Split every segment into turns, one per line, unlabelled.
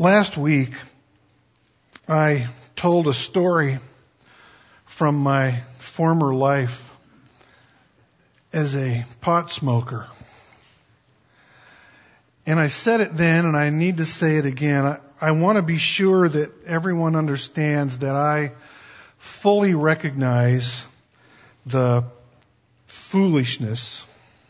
Last week, I told a story from my former life as a pot smoker. And I said it then, and I need to say it again. I want to be sure that everyone understands that I fully recognize the foolishness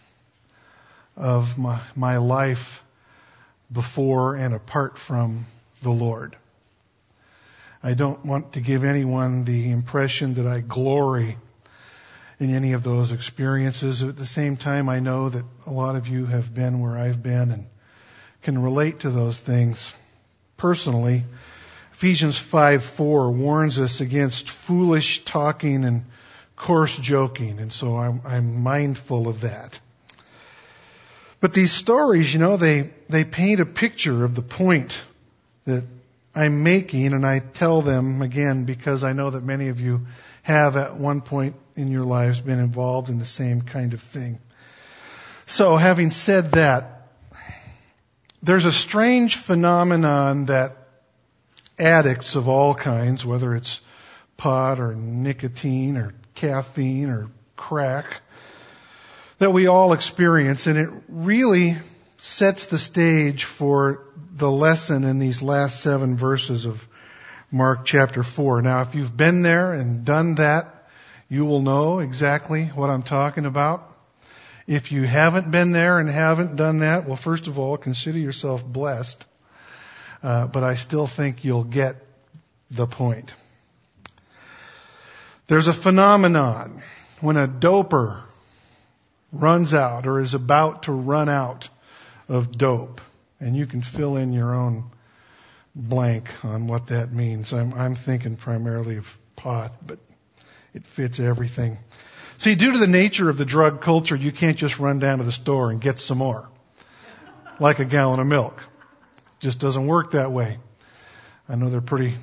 of my life before and apart from the Lord. I don't want to give anyone the impression that I glory in any of those experiences. At the same time, I know that a lot of you have been where I've been and can relate to those things personally. Ephesians 5:4 warns us against foolish talking and coarse joking, and so I'm mindful of that. But these stories, they paint a picture of the point that I'm making, and I tell them again because I know that many of you have at one point in your lives been involved in the same kind of thing. So having said that, there's a strange phenomenon that addicts of all kinds, whether it's pot or nicotine or caffeine or crack, that we all experience, and it really sets the stage for the lesson in these last 7 verses of Mark chapter 4. Now, if you've been there and done that, you will know exactly what I'm talking about. If you haven't been there and haven't done that, well, first of all, consider yourself blessed. But I still think you'll get the point. There's a phenomenon when a doper runs out or is about to run out of dope. And you can fill in your own blank on what that means. I'm thinking primarily of pot, but it fits everything. See, due to the nature of the drug culture, you can't just run down to the store and get some more, like a gallon of milk. It just doesn't work that way. I know they're pretty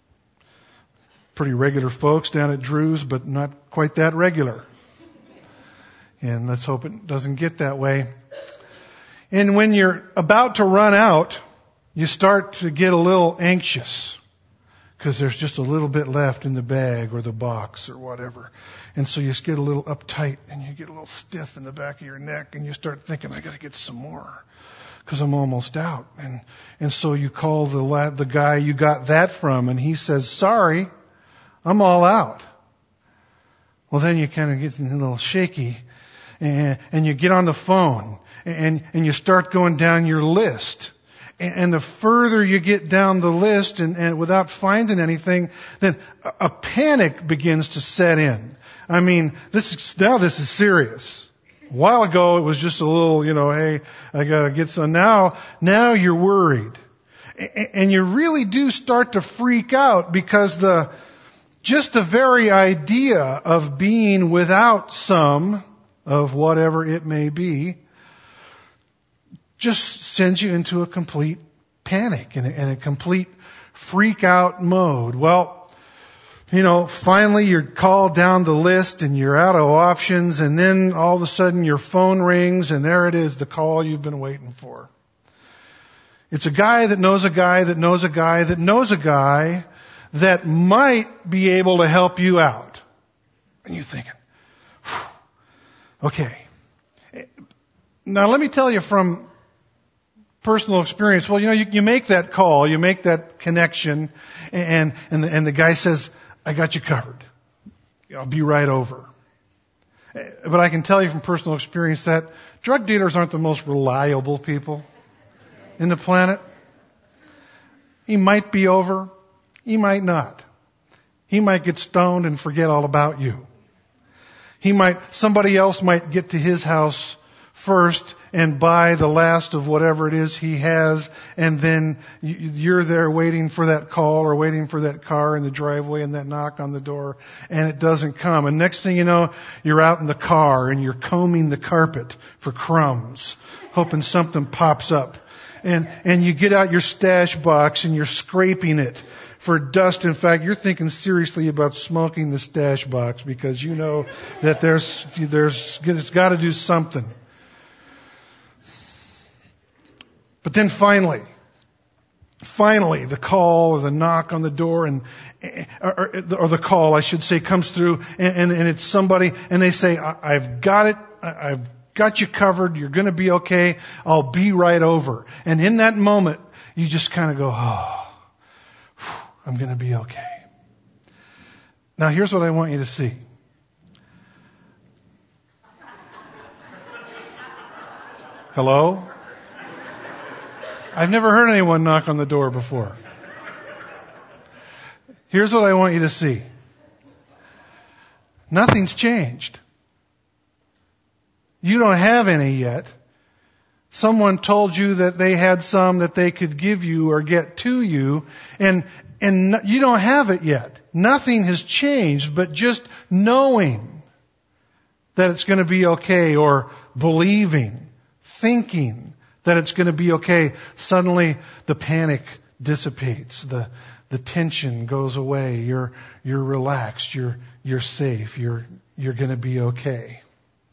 regular folks down at Drew's, but not quite that regular. And let's hope it doesn't get that way. And when you're about to run out, you start to get a little anxious because there's just a little bit left in the bag or the box or whatever. And so you just get a little uptight and you get a little stiff in the back of your neck and you start thinking, I got to get some more because I'm almost out. And so you call the guy you got that from and he says, sorry, I'm all out. Well, then you kind of get a little shaky. And you get on the phone and you start going down your list. And the further you get down the list and without finding anything, then a panic begins to set in. I mean, this is serious. A while ago it was just a little, hey, I gotta get some. Now you're worried. And you really do start to freak out because just the very idea of being without some of whatever it may be, just sends you into a complete panic and a complete freak out mode. Well, finally you're called down the list and you're out of options, and then all of a sudden your phone rings and there it is, the call you've been waiting for. It's a guy that knows a guy that knows a guy that knows a guy that might be able to help you out. And you're thinking, okay. Now let me tell you from personal experience. Well, you make that call, you make that connection, and the guy says, I got you covered. I'll be right over. But I can tell you from personal experience that drug dealers aren't the most reliable people in the planet. He might be over. He might not. He might get stoned and forget all about you. Somebody else might get to his house first and buy the last of whatever it is he has, and then you're there waiting for that call or waiting for that car in the driveway and that knock on the door, and it doesn't come. And next thing you know, you're out in the car and you're combing the carpet for crumbs, hoping something pops up. And you get out your stash box and you're scraping it for dust. In fact, you're thinking seriously about smoking the stash box because you know that it's got to do something. But then finally, finally, the call or the knock on the door or the call, I should say, comes through and it's somebody and they say, I've got it. I've got you covered. You're going to be okay. I'll be right over. And in that moment, you just kind of go, oh, I'm going to be okay. Now, here's what I want you to see. Hello? I've never heard anyone knock on the door before. Here's what I want you to see. Nothing's changed. You don't have any yet. Someone told you that they had some that they could give you or get to you, and you don't have it yet. Nothing has changed, but just knowing that it's going to be okay, or believing, thinking that it's going to be okay, suddenly the panic dissipates, the tension goes away, you're relaxed, you're safe, you're going to be okay.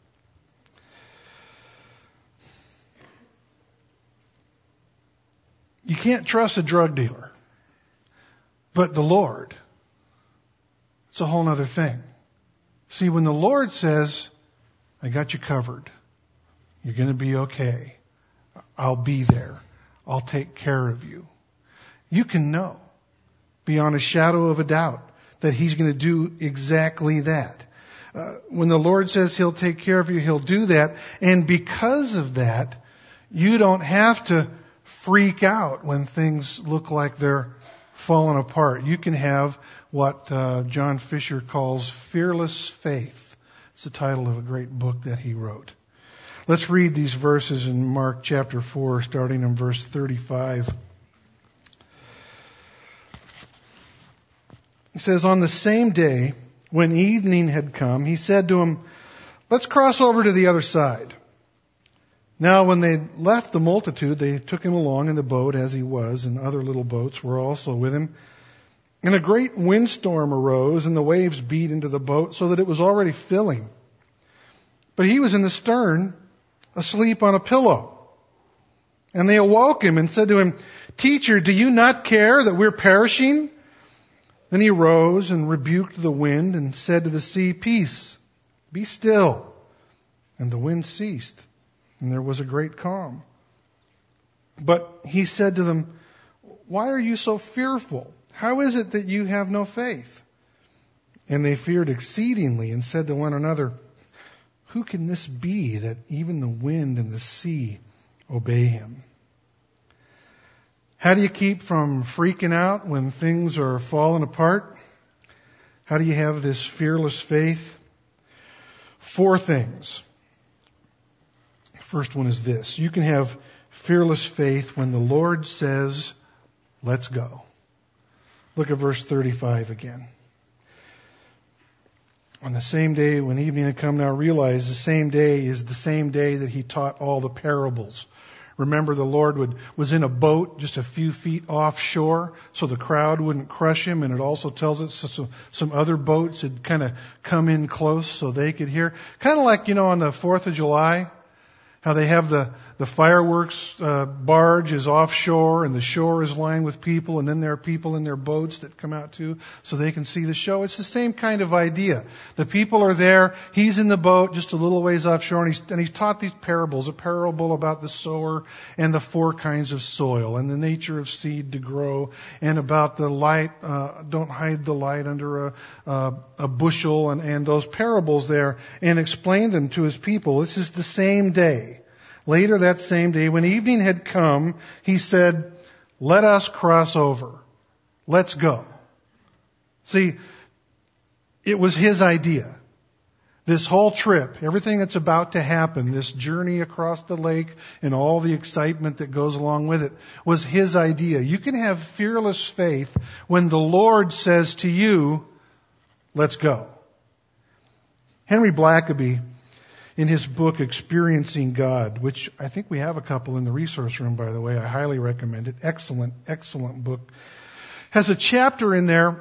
You can't trust a drug dealer. But the Lord, it's a whole other thing. See, when the Lord says, I got you covered, you're going to be okay, I'll be there, I'll take care of you, you can know beyond a shadow of a doubt that He's going to do exactly that. When the Lord says He'll take care of you, He'll do that. And because of that, you don't have to freak out when things look like they're falling apart. You can have what John Fisher calls fearless faith. It's the title of a great book that he wrote. Let's read these verses in Mark chapter 4, starting in verse 35. He says, on the same day, when evening had come, he said to him, let's cross over to the other side. Now when they left the multitude, they took him along in the boat as he was, and other little boats were also with him. And a great windstorm arose, and the waves beat into the boat so that it was already filling. But he was in the stern, asleep on a pillow. And they awoke him and said to him, Teacher, do you not care that we're perishing? Then he rose and rebuked the wind and said to the sea, Peace, be still. And the wind ceased, and there was a great calm. But he said to them, Why are you so fearful? How is it that you have no faith? And they feared exceedingly and said to one another, Who can this be that even the wind and the sea obey him? How do you keep from freaking out when things are falling apart? How do you have this fearless faith? 4 things. First one is this. You can have fearless faith when the Lord says, let's go. Look at verse 35 again. On the same day when evening had come, now realize the same day is the same day that he taught all the parables. Remember, the Lord was in a boat just a few feet offshore so the crowd wouldn't crush him. And it also tells us some other boats had kind of come in close so they could hear. Kind of like, on the 4th of July, how they have the fireworks barge is offshore and the shore is lined with people, and then there are people in their boats that come out too so they can see the show. It's the same kind of idea. The people are there. He's in the boat just a little ways offshore, and he's taught these parables, a parable about the sower and the 4 kinds of soil and the nature of seed to grow, and about the light, don't hide the light under a bushel, and those parables there, and explained them to his people. This is the same day. Later that same day, when evening had come, he said, let us cross over. Let's go. See, it was his idea. This whole trip, everything that's about to happen, this journey across the lake and all the excitement that goes along with it, was his idea. You can have fearless faith when the Lord says to you, let's go. Henry Blackaby, in his book, Experiencing God, which I think we have a couple in the resource room, by the way. I highly recommend it. Excellent, excellent book. Has a chapter in there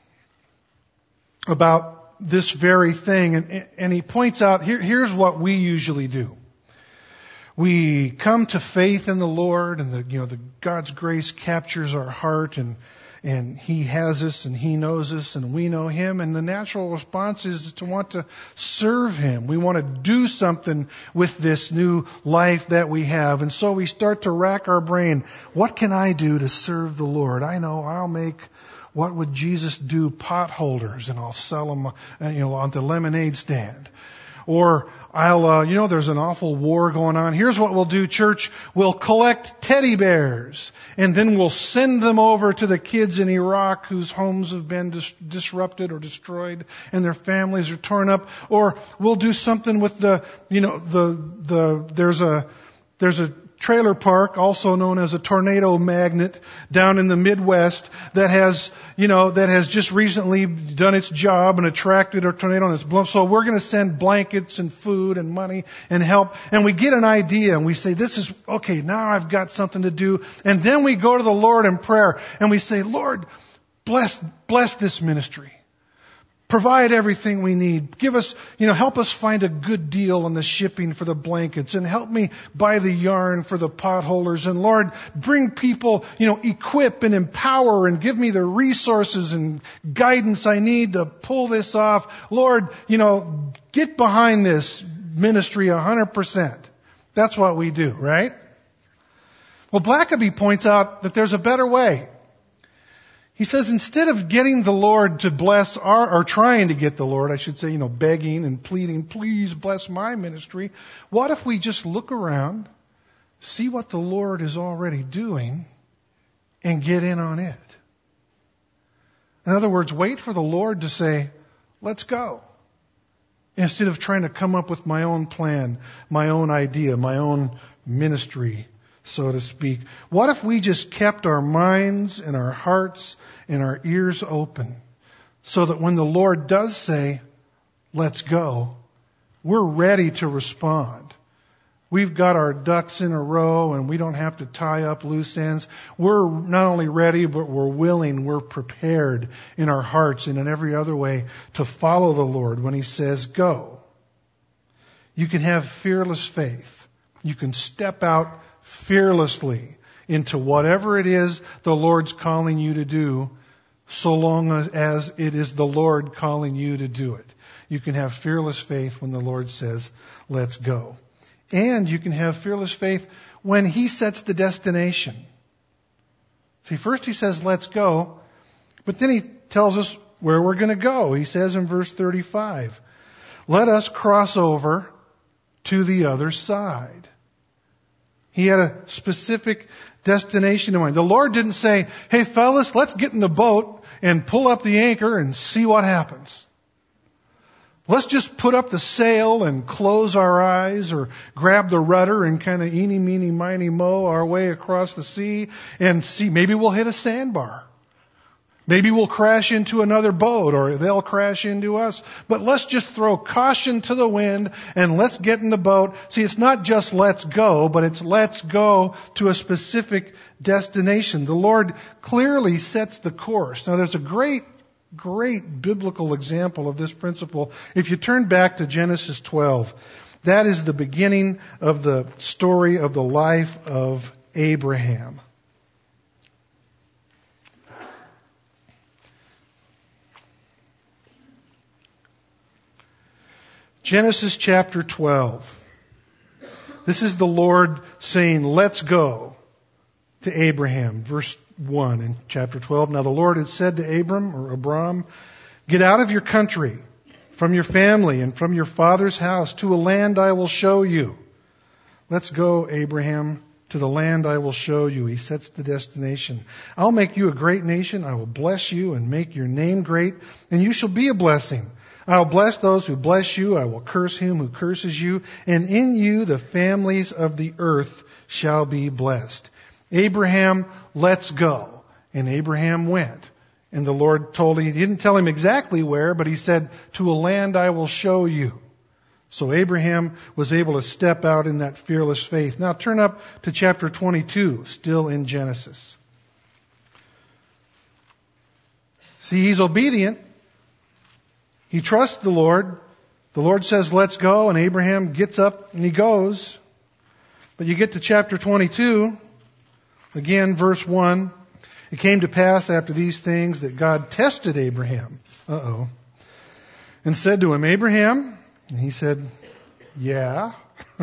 about this very thing. And he points out, here's what we usually do. we come to faith in the Lord, and the God's grace captures our heart, and He has us, and He knows us, and we know Him, and the natural response is to want to serve Him. We want to do something with this new life that we have, and so we start to rack our brain. What can I do to serve the Lord? I know I'll make, what would Jesus do, potholders, and I'll sell them, on the lemonade stand. Or there's an awful war going on. Here's what we'll do, church. We'll collect teddy bears, and then we'll send them over to the kids in Iraq whose homes have been disrupted or destroyed and their families are torn up. Or we'll do something with there's a trailer park, also known as a tornado magnet, down in the Midwest that has just recently done its job and attracted a tornado and it's blown. So we're going to send blankets and food and money and help. And we get an idea and we say, this is, okay, now I've got something to do. And then we go to the Lord in prayer and we say, Lord, bless this ministry. Provide everything we need. Give us, help us find a good deal on the shipping for the blankets, and help me buy the yarn for the potholders. And Lord, bring people, equip and empower and give me the resources and guidance I need to pull this off. Lord, get behind this ministry 100%. That's what we do, right? Well, Blackaby points out that there's a better way. He says, instead of getting the Lord to bless or trying to get the Lord, I should say, begging and pleading, please bless my ministry, what if we just look around, see what the Lord is already doing, and get in on it? In other words, wait for the Lord to say, let's go. Instead of trying to come up with my own plan, my own idea, my own ministry, so to speak. What if we just kept our minds and our hearts and our ears open so that when the Lord does say, let's go, we're ready to respond. We've got our ducks in a row and we don't have to tie up loose ends. We're not only ready, but we're willing, we're prepared in our hearts and in every other way to follow the Lord when He says go. You can have fearless faith. You can step out fearlessly into whatever it is the Lord's calling you to do, so long as it is the Lord calling you to do it. You can have fearless faith when the Lord says, let's go. And you can have fearless faith when He sets the destination. See, first He says, let's go, but then He tells us where we're going to go. He says in verse 35, let us cross over to the other side. He had a specific destination in mind. The Lord didn't say, hey fellas, let's get in the boat and pull up the anchor and see what happens. Let's just put up the sail and close our eyes, or grab the rudder and kind of eeny, meeny, miny, moe our way across the sea and see, maybe we'll hit a sandbar. Maybe we'll crash into another boat, or they'll crash into us. But let's just throw caution to the wind and let's get in the boat. See, it's not just let's go, but it's let's go to a specific destination. The Lord clearly sets the course. Now, there's a great biblical example of this principle. If you turn back to Genesis 12, that is the beginning of the story of the life of Abraham. Genesis chapter 12. This is the Lord saying, let's go to Abraham. Verse 1 in chapter 12. Now the Lord had said to Abram, get out of your country, from your family, and from your father's house, to a land I will show you. Let's go, Abraham, to the land I will show you. He sets the destination. I'll make you a great nation. I will bless you and make your name great, and you shall be a blessing. I'll bless those who bless you. I will curse him who curses you. And in you the families of the earth shall be blessed. Abraham, let's go. And Abraham went. And the Lord told him, He didn't tell him exactly where, but He said, to a land I will show you. So Abraham was able to step out in that fearless faith. Now turn up to chapter 22, still in Genesis. See, he's obedient. He trusts the Lord. The Lord says, let's go, and Abraham gets up and he goes. But you get to chapter 22, again, verse 1. It came to pass after these things that God tested Abraham. And said to him, Abraham? And he said, yeah.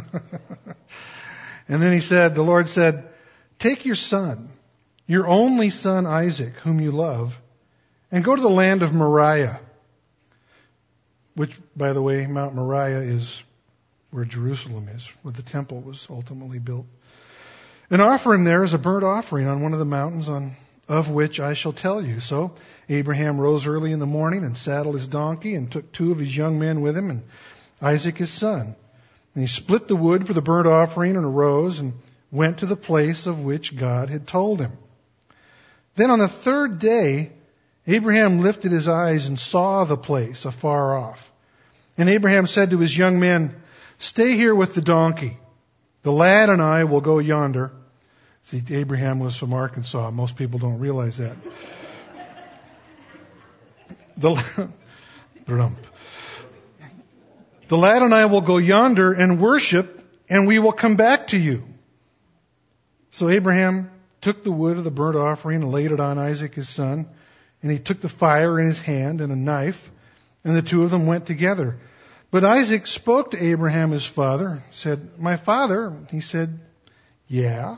And then the Lord said, take your son, your only son Isaac, whom you love, and go to the land of Moriah, which, by the way, Mount Moriah is where Jerusalem is, where the temple was ultimately built. And offer him there as a burnt offering on one of the mountains of which I shall tell you. So Abraham rose early in the morning and saddled his donkey and took 2 of his young men with him and Isaac his son. And he split the wood for the burnt offering and arose and went to the place of which God had told him. Then on the 3rd day, Abraham lifted his eyes and saw the place afar off. And Abraham said to his young men, stay here with the donkey. The lad and I will go yonder. See, Abraham was from Arkansas. Most people don't realize that. The lad and I will go yonder and worship, and we will come back to you. So Abraham took the wood of the burnt offering and laid it on Isaac his son, and he took the fire in his hand and a knife, and the 2 of them went together. But Isaac spoke to Abraham his father, said, my father. He said, yeah.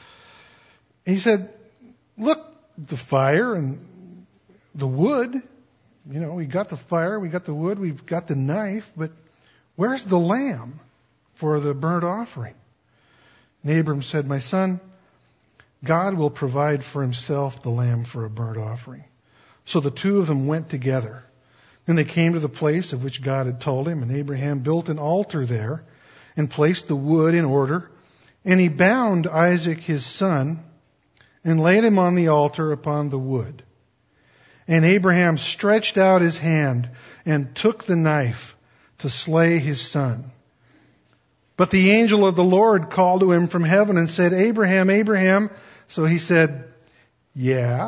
He said, look, the fire and the wood, we got the fire, we got the wood, we've got the knife, but where's the lamb for the burnt offering? And Abram said, my son, God will provide for himself the lamb for a burnt offering. So the 2 of them went together. Then they came to the place of which God had told him, and Abraham built an altar there and placed the wood in order. And he bound Isaac his son and laid him on the altar upon the wood. And Abraham stretched out his hand and took the knife to slay his son. But the angel of the Lord called to him from heaven and said, Abraham, Abraham. So he said, yeah.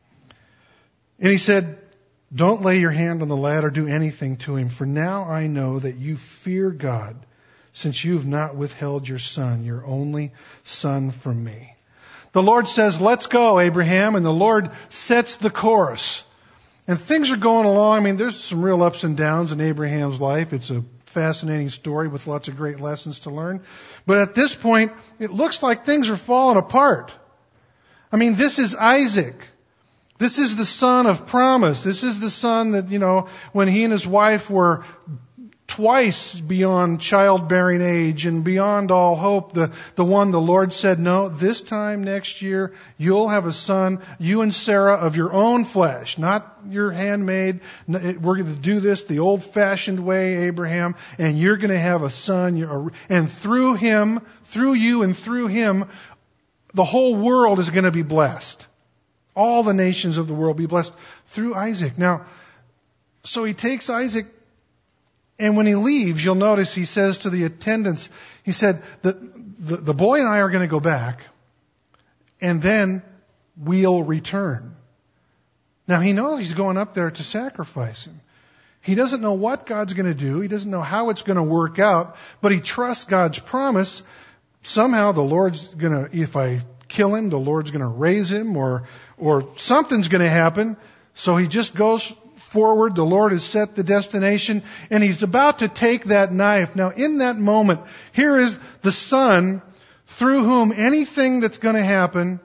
And he said, don't lay your hand on the lad or do anything to him, for now I know that you fear God, since you have not withheld your son, your only son, from me. The Lord says, let's go, Abraham, and the Lord sets the course. And things are going along. There's some real ups and downs in Abraham's life. It's a fascinating story with lots of great lessons to learn. But at this point, it looks like things are falling apart. This is Isaac. This is the son of promise. This is the son that, when he and his wife were twice beyond childbearing age and beyond all hope, the one the Lord said, no, this time next year, you'll have a son, you and Sarah, of your own flesh, not your handmaid. We're going to do this the old-fashioned way, Abraham, and you're going to have a son, and through him, through you and through him, the whole world is going to be blessed. All the nations of the world be blessed through Isaac. Now, so he takes Isaac, and when he leaves, you'll notice he says to the attendants, he said, the boy and I are going to go back, and then we'll return. Now, he knows he's going up there to sacrifice him. He doesn't know what God's going to do. He doesn't know how it's going to work out, but he trusts God's promise. Somehow the Lord's going to, if I kill him, the Lord's going to raise him, or something's going to happen. So he just goes forward. The Lord has set the destination, and he's about to take that knife. Now, in that moment, here is the son through whom anything that's going to happen,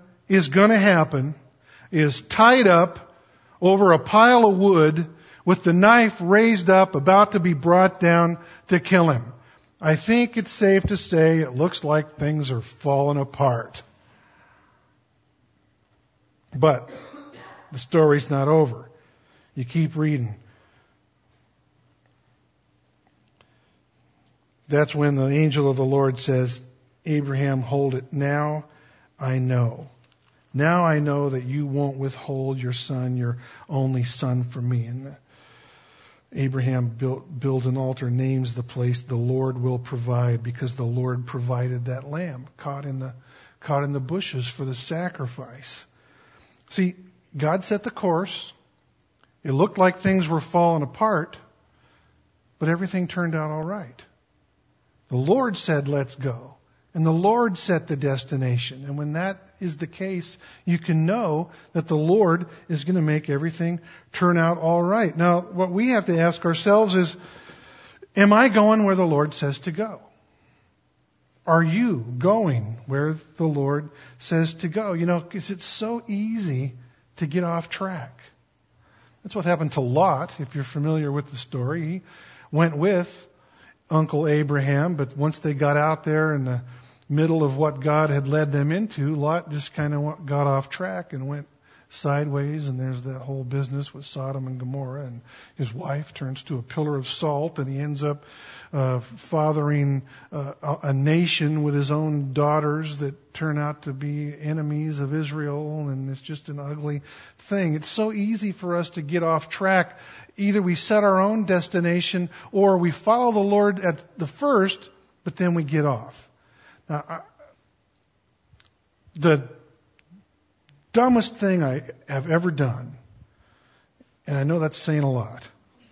is tied up over a pile of wood with the knife raised up, about to be brought down to kill him. I think it's safe to say it looks like things are falling apart. But the story's not over. You keep reading. That's when the angel of the Lord says, Abraham, hold it. Now I know. Now I know that you won't withhold your son, your only son, from me. And Abraham builds an altar, names the place the Lord will provide, because the Lord provided that lamb caught in the bushes for the sacrifice. See, God set the course. It looked like things were falling apart, but everything turned out all right. The Lord said, let's go. And the Lord set the destination. And when that is the case, you can know that the Lord is going to make everything turn out all right. Now, what we have to ask ourselves is, am I going where the Lord says to go? Are you going where the Lord says to go? You know, 'cause it's so easy to get off track. That's what happened to Lot, if you're familiar with the story. He went with Uncle Abraham, but once they got out there in the middle of what God had led them into, Lot just kind of got off track and went sideways, and there's that whole business with Sodom and Gomorrah, and his wife turns to a pillar of salt, and he ends up fathering a nation with his own daughters that turn out to be enemies of Israel, and it's just an ugly thing. It's so easy for us to get off track. Either we set our own destination, or we follow the Lord at the first, but then we get off. Now, the dumbest thing I have ever done, and I know that's saying a lot,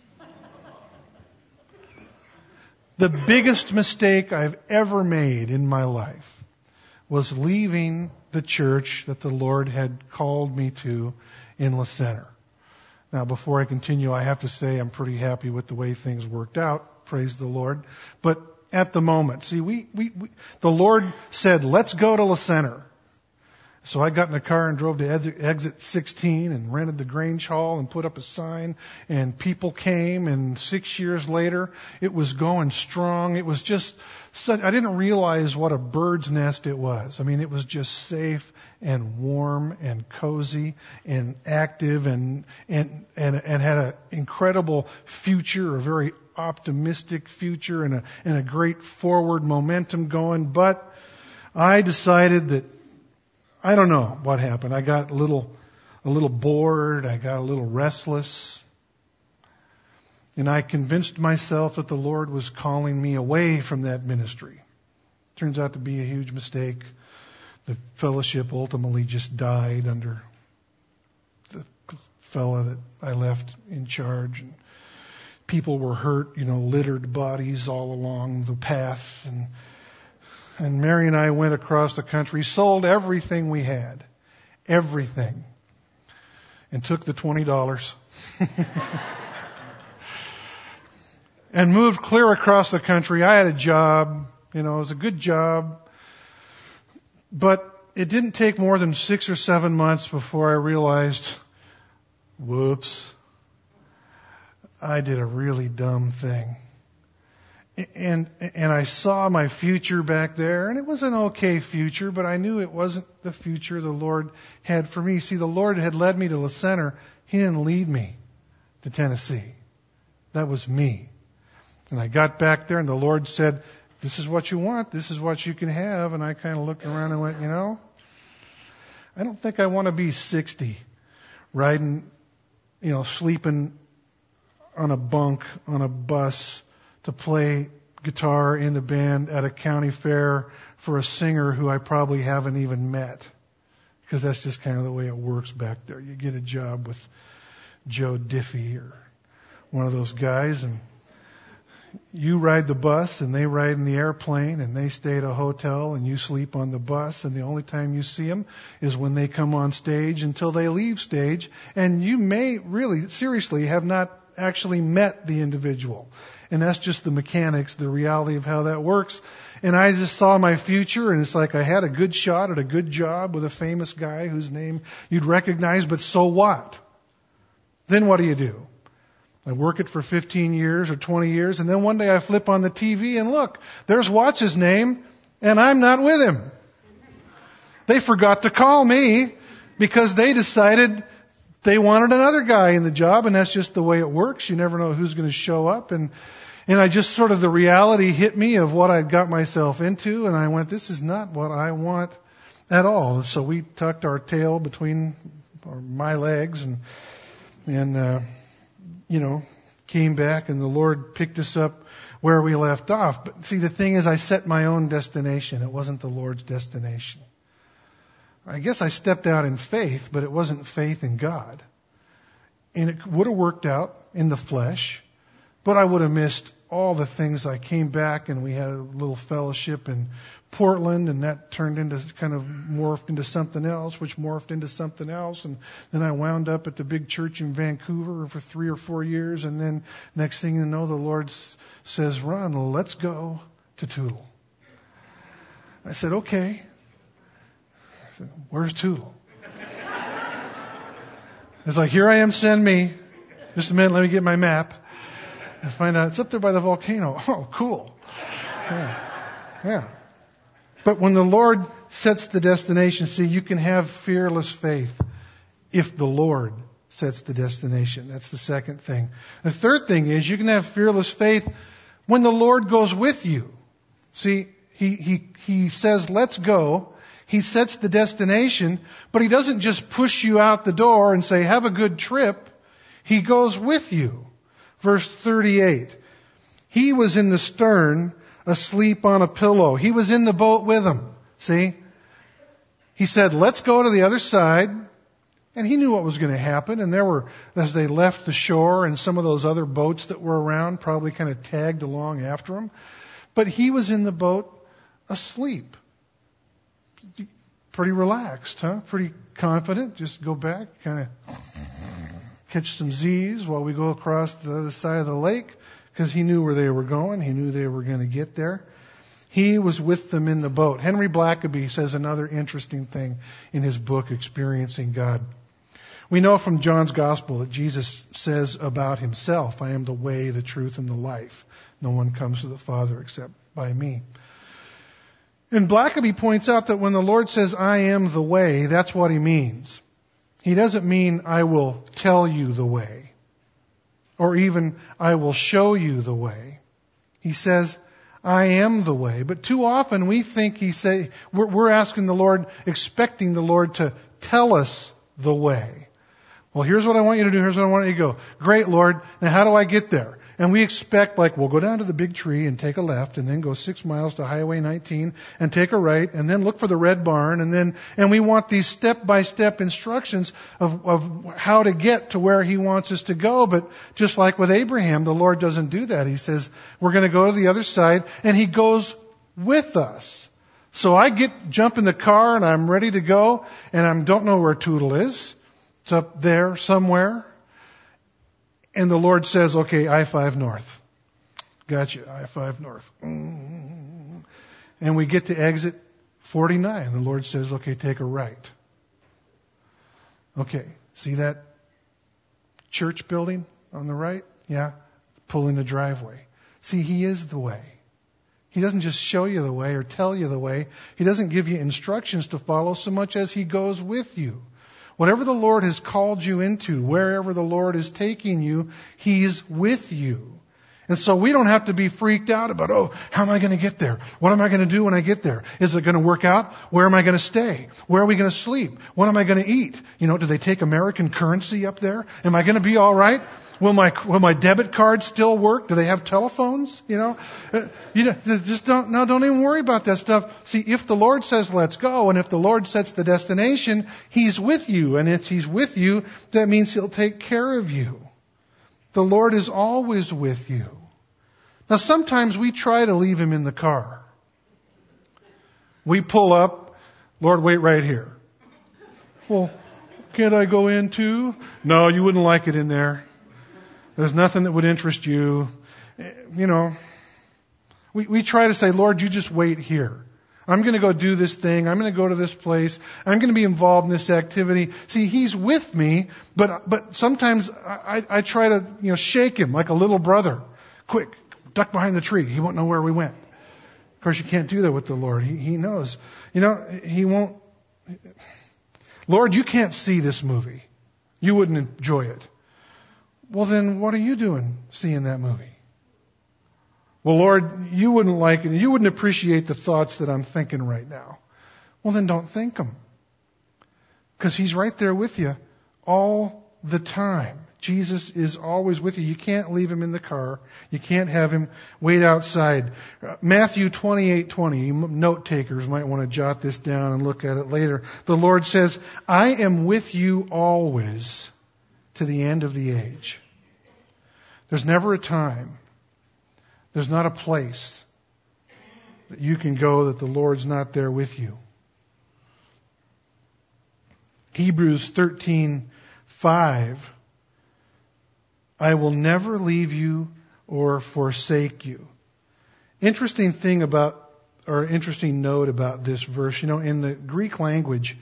the biggest mistake I've ever made in my life was leaving the church that the Lord had called me to in La Center. Now, before I continue, I have to say I'm pretty happy with the way things worked out. Praise the Lord. But at the moment, see, the Lord said, let's go to La Center. So I got in the car and drove to exit 16 and rented the Grange Hall and put up a sign, and people came, and 6 years later it was going strong. It was just such, I didn't realize what a bird's nest it was. I mean, it was just safe and warm and cozy and active and had an incredible future, a very optimistic future and a great forward momentum going. But I decided that, I don't know what happened. I got a little bored. I got a little restless. And I convinced myself that the Lord was calling me away from that ministry. Turns out to be a huge mistake. The fellowship ultimately just died under the fella that I left in charge. And people were hurt, littered bodies all along the path. And Mary and I went across the country, sold everything we had, everything, and took the $20 and moved clear across the country. I had a job, it was a good job, but it didn't take more than 6 or 7 months before I realized, whoops, I did a really dumb thing. And I saw my future back there, and it was an okay future, but I knew it wasn't the future the Lord had for me. See, the Lord had led me to La Center. He didn't lead me to Tennessee. That was me. And I got back there, and the Lord said, this is what you want. This is what you can have. And I kind of looked around and went, I don't think I want to be 60 riding, sleeping on a bunk on a bus to play guitar in the band at a county fair for a singer who I probably haven't even met. Because that's just kind of the way it works back there. You get a job with Joe Diffie or one of those guys, and you ride the bus and they ride in the airplane, and they stay at a hotel and you sleep on the bus, and the only time you see them is when they come on stage until they leave stage, and you may really seriously have not actually met the individual. And that's just the mechanics, the reality of how that works. And I just saw my future, and it's like I had a good shot at a good job with a famous guy whose name you'd recognize, but so what? Then what do? I work it for 15 years or 20 years, and then one day I flip on the TV and look, there's what's his name, and I'm not with him. They forgot to call me because they decided they wanted another guy in the job, and that's just the way it works. You never know who's going to show up. And I just sort of, the reality hit me of what I'd got myself into, and I went, this is not what I want at all. So we tucked our tail between my legs and came back, and the Lord picked us up where we left off. But see, the thing is, I set my own destination. It wasn't the Lord's destination. I guess I stepped out in faith, but it wasn't faith in God. And it would have worked out in the flesh, but I would have missed all the things. I came back and we had a little fellowship in Portland, and that turned into kind of morphed into something else, which morphed into something else. And then I wound up at the big church in Vancouver for 3 or 4 years. And then next thing you know, the Lord says, Ron, let's go to Tootle. I said, okay. I said, where's Tootle? It's like, here I am, send me. Just a minute, let me get my map. And find out it's up there by the volcano. Oh, cool. Yeah. But when the Lord sets the destination, see, you can have fearless faith if the Lord sets the destination. That's the second thing. The third thing is you can have fearless faith when the Lord goes with you. See, He says, let's go. He sets the destination, but He doesn't just push you out the door and say, have a good trip. He goes with you. Verse 38. He was in the stern, asleep on a pillow. He was in the boat with them. See? He said, let's go to the other side. And he knew what was going to happen. And there were, as they left the shore, and some of those other boats that were around probably kind of tagged along after him. But he was in the boat asleep. Pretty relaxed, huh? Pretty confident. Just go back, kind of catch some Z's while we go across the other side of the lake, because he knew where they were going. He knew they were going to get there. He was with them in the boat. Henry Blackaby says another interesting thing in his book, Experiencing God. We know from John's Gospel that Jesus says about himself, I am the way, the truth, and the life. No one comes to the Father except by me. And Blackaby points out that when the Lord says, I am the way, that's what He means. He doesn't mean, I will tell you the way, or even, I will show you the way. He says, I am the way. But too often we think we're asking the Lord, expecting the Lord to tell us the way. Well, here's what I want you to do. Here's what I want you to go. Great, Lord. Now how do I get there? And we expect, we'll go down to the big tree and take a left, and then go 6 miles to Highway 19 and take a right, and then look for the red barn, and we want these step-by-step instructions of how to get to where He wants us to go. But just like with Abraham, the Lord doesn't do that. He says, we're going to go to the other side, and He goes with us. So I jump in the car, and I'm ready to go, and I don't know where Tootle is. It's up there somewhere. And the Lord says, okay, I-5 north. Gotcha, I-5 north. And we get to exit 49. The Lord says, okay, take a right. Okay, see that church building on the right? Yeah, pull in the driveway. See, He is the way. He doesn't just show you the way or tell you the way. He doesn't give you instructions to follow so much as He goes with you. Whatever the Lord has called you into, wherever the Lord is taking you, He's with you. And so we don't have to be freaked out about, how am I going to get there? What am I going to do when I get there? Is it going to work out? Where am I going to stay? Where are we going to sleep? What am I going to eat? Do they take American currency up there? Am I going to be all right? Will my debit card still work? Do they have telephones? Just don't even worry about that stuff. See, if the Lord says let's go, and if the Lord sets the destination, He's with you. And if He's with you, that means He'll take care of you. The Lord is always with you. Now sometimes we try to leave Him in the car. We pull up, Lord, wait right here. Well, can't I go in too? No, you wouldn't like it in there. There's nothing that would interest you. We try to say, Lord, you just wait here. I'm going to go do this thing. I'm going to go to this place. I'm going to be involved in this activity. See, He's with me, but sometimes I try to, shake Him like a little brother. Quick, duck behind the tree. He won't know where we went. Of course, you can't do that with the Lord. He knows. He won't. Lord, you can't see this movie. You wouldn't enjoy it. Well, then what are you doing seeing that movie? Well, Lord, you wouldn't like it. You wouldn't appreciate the thoughts that I'm thinking right now. Well, then don't think them. Because He's right there with you all the time. Jesus is always with you. You can't leave Him in the car. You can't have Him wait outside. Matthew 28:20. Note takers might want to jot this down and look at it later. The Lord says, I am with you always to the end of the age. There's never a time There's not a place that you can go that the Lord's not there with you. Hebrews 13:5, I will never leave you or forsake you. Interesting note about this verse, in the Greek language,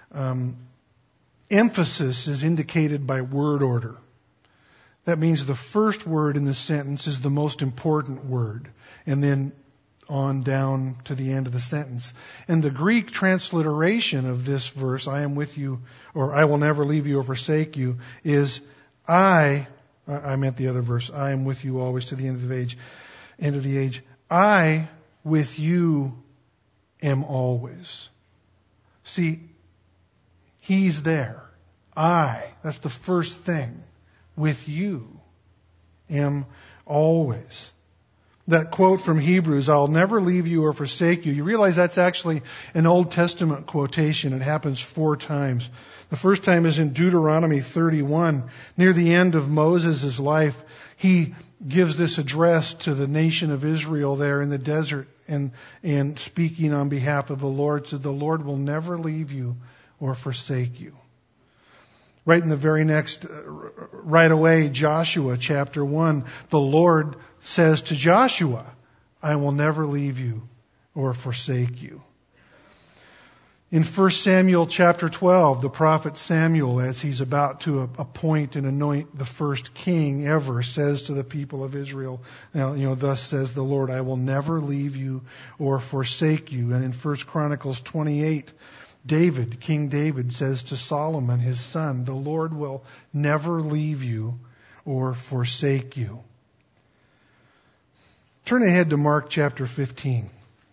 emphasis is indicated by word order. That means the first word in the sentence is the most important word, and then on down to the end of the sentence. And the Greek transliteration of this verse, I am with you, or I will never leave you or forsake you, is I meant the other verse, I am with you always to the end of the age. I with you am always. See, He's there. That's the first thing. With you am always. That quote from Hebrews, I'll never leave you or forsake you. You realize that's actually an Old Testament quotation. It happens 4 times. The first time is in Deuteronomy 31. Near the end of Moses' life, he gives this address to the nation of Israel there in the desert, and speaking on behalf of the Lord, says, the Lord will never leave you or forsake you. Right in the very next, right away, Joshua chapter 1, the Lord says to Joshua, I will never leave you or forsake you. In 1 Samuel chapter 12, the prophet Samuel, as he's about to appoint and anoint the first king ever, says to the people of Israel, thus says the Lord, I will never leave you or forsake you. And in 1 Chronicles 28, King David says to Solomon, his son, the Lord will never leave you or forsake you. Turn ahead to Mark chapter 15.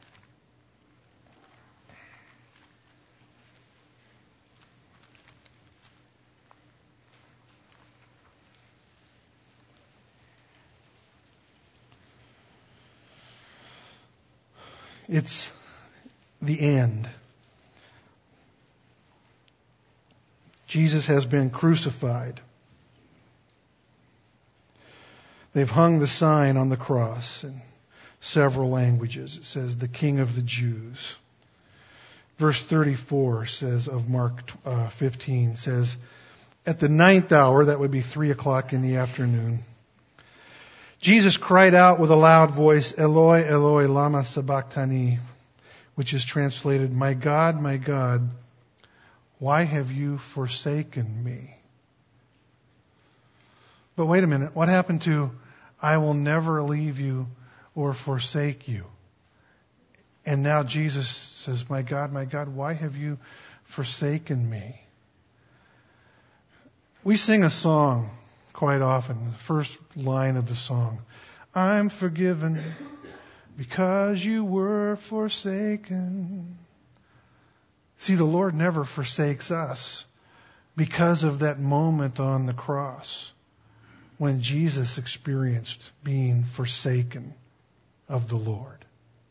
It's the end. Jesus has been crucified. They've hung the sign on the cross in several languages. It says, the King of the Jews. Verse 34 says of Mark 15 says, at the 9th hour, that would be 3:00 in the afternoon, Jesus cried out with a loud voice, Eloi, Eloi, lama sabachthani, which is translated, my God, why have you forsaken me? But wait a minute, what happened to, I will never leave you or forsake you? And now Jesus says, my God, why have you forsaken me? We sing a song quite often, the first line of the song, I'm forgiven because you were forsaken. See, the Lord never forsakes us because of that moment on the cross when Jesus experienced being forsaken of the Lord.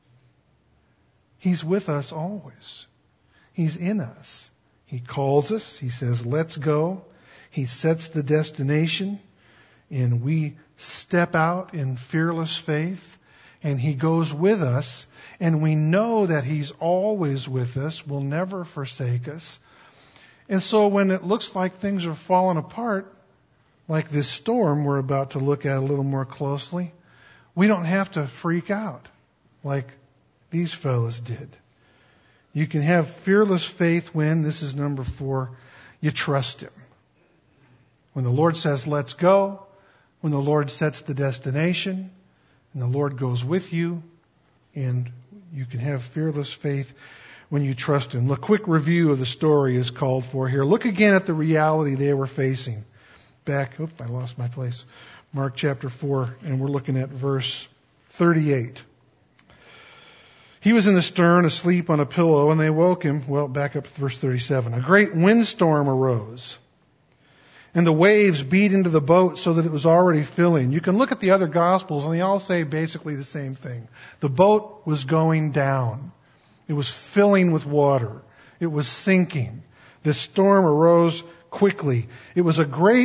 He's with us always. He's in us. He calls us. He says, let's go. He sets the destination, and we step out in fearless faith, and He goes with us, and we know that He's always with us, will never forsake us. And so when it looks like things are falling apart, like this storm we're about to look at a little more closely, we don't have to freak out like these fellas did. You can have fearless faith when, this is number 4, you trust Him. When the Lord says, let's go, when the Lord sets the destination, and the Lord goes with you, and you can have fearless faith when you trust Him. A quick review of the story is called for here. Look again at the reality they were facing. I lost my place. Mark chapter 4, and we're looking at verse 38. He was in the stern, asleep on a pillow, and they woke him. Well, back up to verse 37. A great windstorm arose, and the waves beat into the boat so that it was already filling. You can look at the other Gospels, and they all say basically the same thing. The boat was going down. It was filling with water. It was sinking. The storm arose quickly. It was a great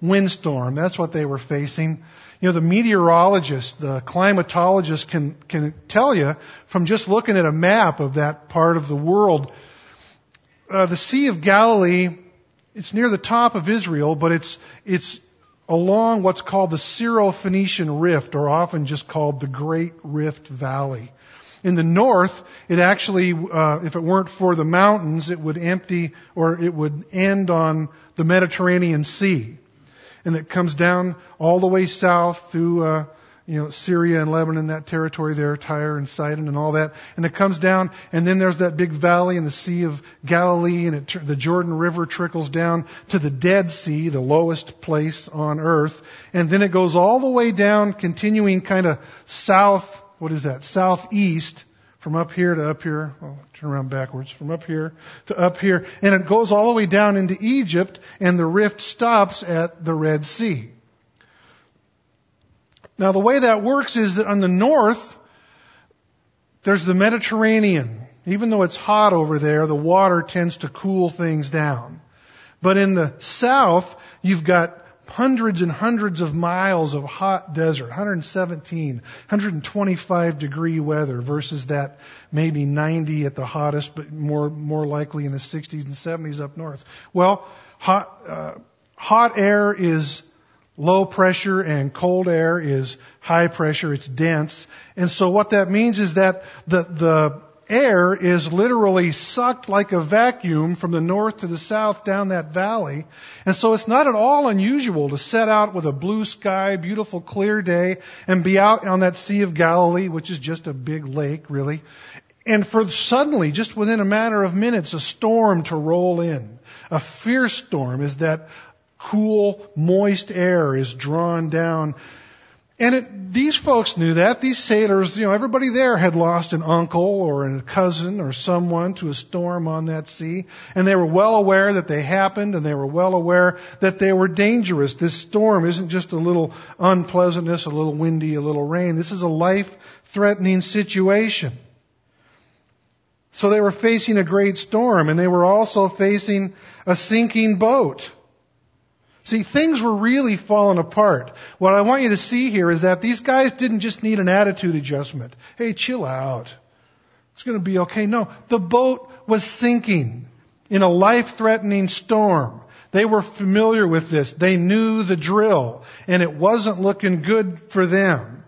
windstorm. That's what they were facing. You know, the meteorologist, the climatologist can tell you from just looking at a map of that part of the world. The Sea of Galilee, it's near the top of Israel, but it's along what's called the Syro-Phoenician Rift, or often just called the Great Rift Valley. In the north, it actually, if it weren't for the mountains, it would empty, or it would end on the Mediterranean Sea. And it comes down all the way south through, Syria and Lebanon, that territory there, Tyre and Sidon and all that. And it comes down, and then there's that big valley in the Sea of Galilee, and the Jordan River trickles down to the Dead Sea, the lowest place on earth. And then it goes all the way down, continuing kind of southeast, from up here to up here. I'll turn around backwards. From up here to up here. And it goes all the way down into Egypt, and the rift stops at the Red Sea. Now, the way that works is that on the north, there's the Mediterranean. Even though it's hot over there, the water tends to cool things down. But in the south, you've got hundreds and hundreds of miles of hot desert, 117, 125 degree weather versus that maybe 90 at the hottest, but more likely in the 60s and 70s up north. Well, hot air is low pressure and cold air is high pressure. It's dense. And so what that means is that the air is literally sucked like a vacuum from the north to the south down that valley. And so it's not at all unusual to set out with a blue sky, beautiful clear day, and be out on that Sea of Galilee, which is just a big lake, really. And for suddenly, just within a matter of minutes, a storm to roll in. A fierce storm as that cool, moist air is drawn down. And these folks knew that. These sailors, everybody there had lost an uncle or a cousin or someone to a storm on that sea. And they were well aware that they happened, and they were well aware that they were dangerous. This storm isn't just a little unpleasantness, a little windy, a little rain. This is a life-threatening situation. So they were facing a great storm, and they were also facing a sinking boat. See, things were really falling apart. What I want you to see here is that these guys didn't just need an attitude adjustment. Hey, chill out. It's going to be okay. No, the boat was sinking in a life-threatening storm. They were familiar with this. They knew the drill, and it wasn't looking good for them.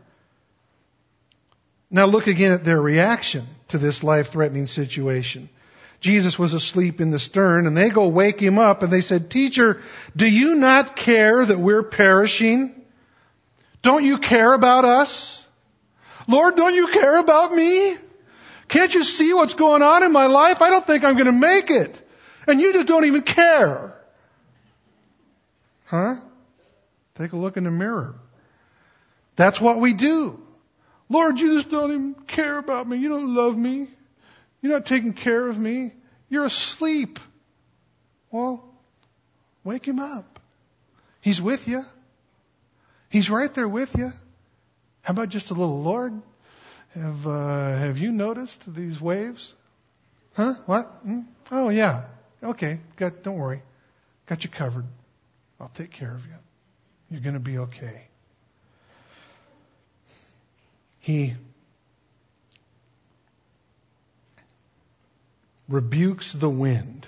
Now look again at their reaction to this life-threatening situation. Jesus was asleep in the stern, and they go wake him up, and they said, "Teacher, do you not care that we're perishing? Don't you care about us? Lord, don't you care about me? Can't you see what's going on in my life? I don't think I'm going to make it. And you just don't even care." Huh? Take a look in the mirror. That's what we do. Lord, you just don't even care about me. You don't love me. You're not taking care of me. You're asleep. Well, wake him up. He's with you. He's right there with you. How about just a little, Lord? Have you noticed these waves? Huh? What? Oh, yeah. Okay. Don't worry. Got you covered. I'll take care of you. You're going to be okay. He rebukes the wind.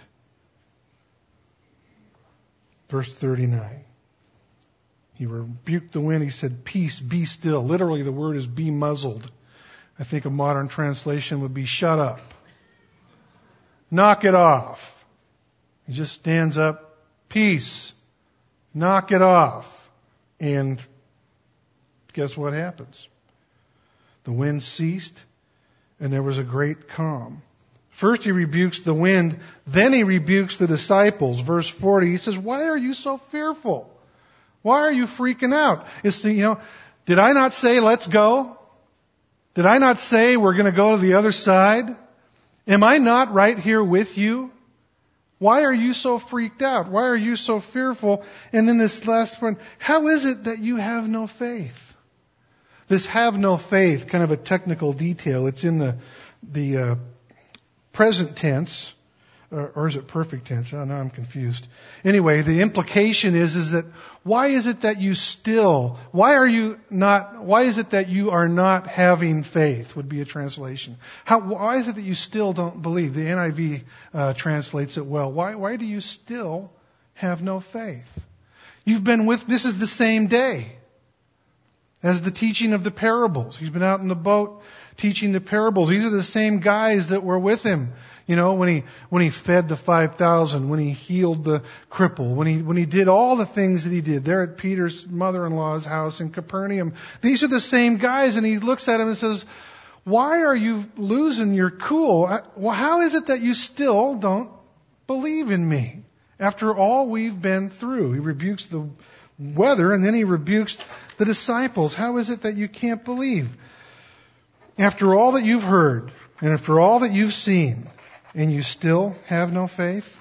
Verse 39. He rebuked the wind. He said, "Peace, be still." Literally, the word is "be muzzled." I think a modern translation would be "shut up." Knock it off. He just stands up. Peace. Knock it off. And guess what happens? The wind ceased, and there was a great calm. First he rebukes the wind, then he rebukes the disciples. Verse 40, he says, "Why are you so fearful? Why are you freaking out?" Did I not say, let's go? Did I not say we're going to go to the other side? Am I not right here with you? Why are you so freaked out? Why are you so fearful? And then this last one, how is it that you have no faith? This "have no faith," kind of a technical detail. It's in the present tense. or is it perfect tense? Oh, now I'm confused. Anyway, the implication is that why is it that you still, why is it that you are not having faith, would be a translation. Why is it that you still don't believe? The NIV translates it well. Why do you still have no faith? You've been this is the same day as the teaching of the parables. He's been out in the boat teaching the parables. These are the same guys that were with him. You know, when he fed the 5,000, when he healed the cripple, when he did all the things that he did there at Peter's mother-in-law's house in Capernaum. These are the same guys, and he looks at him and says, why are you losing your cool? How is it that you still don't believe in me after all we've been through? He rebukes the weather, and then he rebukes the disciples. How is it that you can't believe? After all that you've heard, and after all that you've seen, and you still have no faith?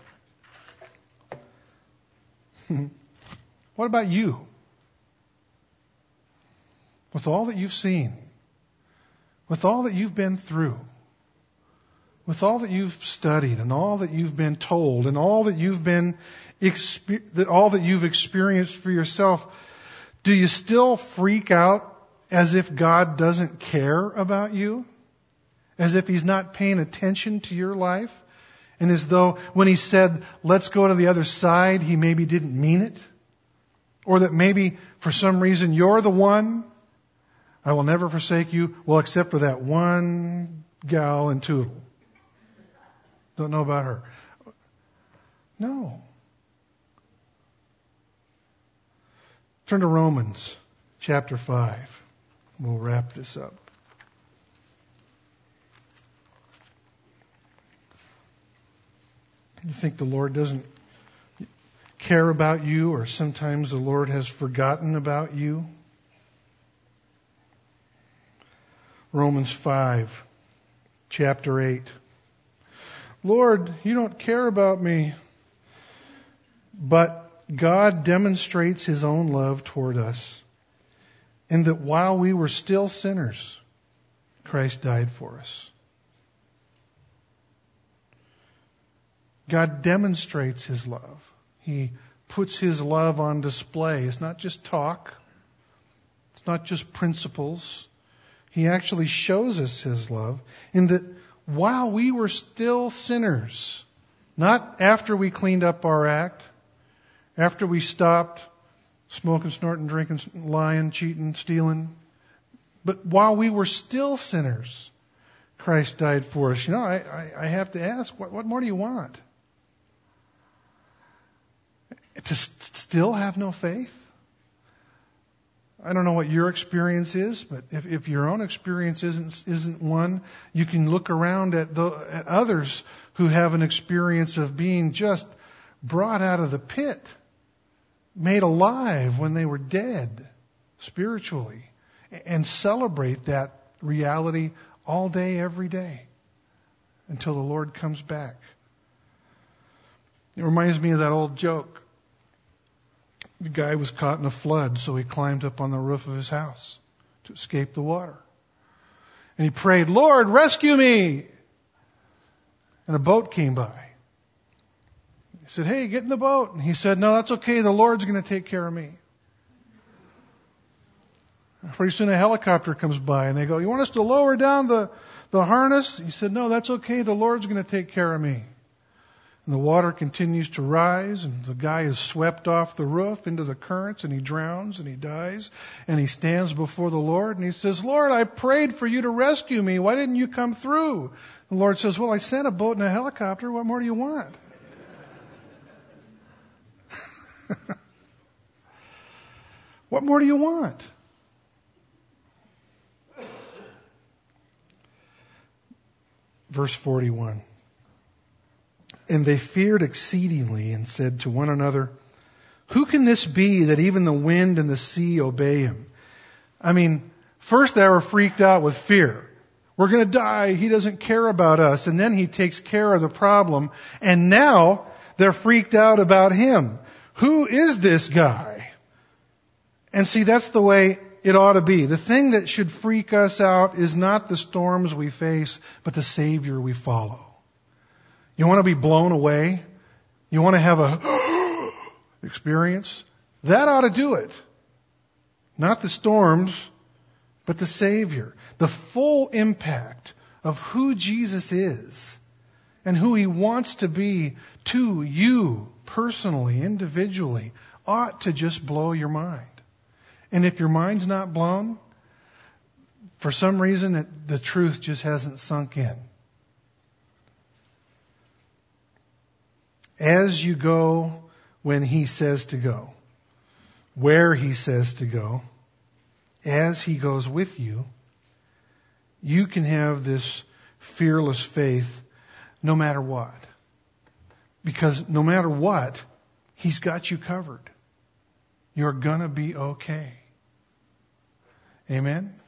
What about you? With all that you've seen, with all that you've been through, with all that you've studied, and all that you've been told, and all that you've experienced for yourself, do you still freak out as if God doesn't care about you? As if He's not paying attention to your life? And as though when He said, let's go to the other side, He maybe didn't mean it? Or that maybe for some reason you're the one? I will never forsake you. Well, except for that one gal in Tootle. Don't know about her. No. Turn to Romans chapter 5. We'll wrap this up. You think the Lord doesn't care about you, or sometimes the Lord has forgotten about you? Romans 5, chapter 8. Lord, you don't care about me. But God demonstrates His own love toward us, in that while we were still sinners, Christ died for us. God demonstrates His love. He puts His love on display. It's not just talk. It's not just principles. He actually shows us His love in that while we were still sinners, not after we cleaned up our act, after we stopped smoking, snorting, drinking, lying, cheating, stealing, but while we were still sinners, Christ died for us. You know, I have to ask, what more do you want? To still have no faith? I don't know what your experience is, but if your own experience isn't one, you can look around at others who have an experience of being just brought out of the pit, made alive when they were dead spiritually, and celebrate that reality all day, every day, until the Lord comes back. It reminds me of that old joke. The guy was caught in a flood, so he climbed up on the roof of his house to escape the water. And he prayed, Lord, rescue me! And a boat came by. He said, hey, get in the boat. And he said, no, that's okay. The Lord's going to take care of me. Pretty soon a helicopter comes by and they go, you want us to lower down the harness? He said, no, that's okay. The Lord's going to take care of me. And the water continues to rise, and the guy is swept off the roof into the currents, and he drowns and he dies, and he stands before the Lord and he says, Lord, I prayed for you to rescue me. Why didn't you come through? The Lord says, well, I sent a boat and a helicopter. What more do you want? What more do you want? Verse 41. And they feared exceedingly and said to one another, who can this be that even the wind and the sea obey him? I mean, first they were freaked out with fear. We're going to die. He doesn't care about us. And then He takes care of the problem. And now they're freaked out about Him. Who is this guy? And see, that's the way it ought to be. The thing that should freak us out is not the storms we face, but the Savior we follow. You want to be blown away? You want to have a experience? That ought to do it. Not the storms, but the Savior. The full impact of who Jesus is and who He wants to be to you personally, individually, ought to just blow your mind. And if your mind's not blown, for some reason the truth just hasn't sunk in. As you go when He says to go, where He says to go, as He goes with you, you can have this fearless faith no matter what. Because no matter what, He's got you covered. You're going to be okay. Amen?